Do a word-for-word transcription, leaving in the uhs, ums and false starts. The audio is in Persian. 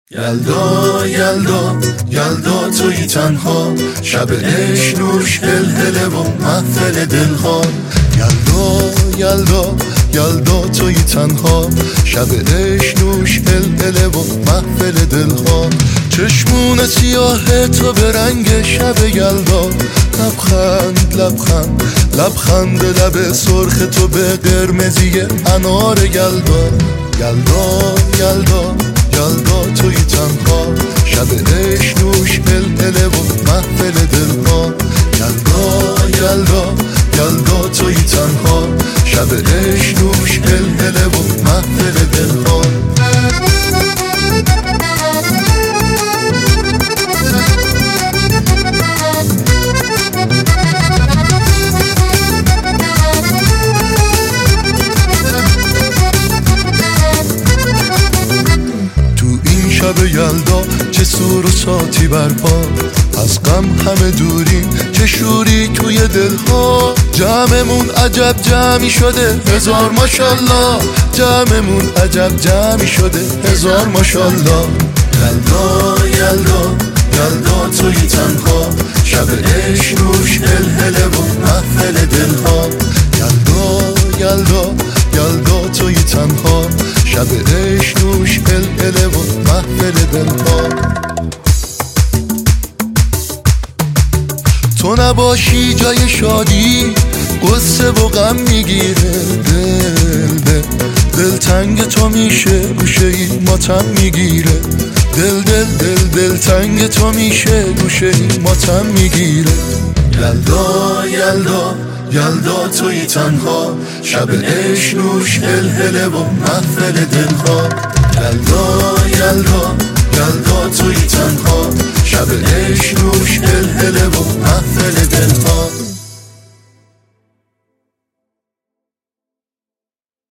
یلدا یلدا یلدا توی تنها، شب اشنوش هلهله و محفل دلها. یلدا یلدا یلدا توی تنها، شب اشنوش هلهله و محفل دلها. چشمون سیاه تو به رنگ شب یلدا، لبخند لبخند لبخند لب سرخ تو به قرمزی انار یلدا. یلدا یلدا یلدا توی تنها، شب اشنوش هلهله و محفل دلها. یلدا یلدا یلدا توی تنها، شب اشنوش هلهله و محفل دلها. شب یلدا چه سور و ساتی برپا، از غم همه دوریم چه شوری توی دلها. جمعمون عجب جمعی شده هزار ماشالله، جمعمون عجب جمعی شده هزار ماشالله. یلدا یلدا یلدا توی تنها، شب اشنوش هلهله و محفل دلها. یلدا یلدا یلدا توی تنها، شب اشنوش هلهله و محفل دلها. تو نباشی جای شادی قصه و غم میگیره دل دل دل تنگ تو میشه گوشه ای ماتم میگیره دل دل دل دل تنگ تو میشه گوشه ای ماتم میگیره. یلدا یلدا یلدا توی تنها، شب اشنوش هلهله و محفل دلها. یلدا یلدا یلدا توی تنها، شب اشنوش هلهله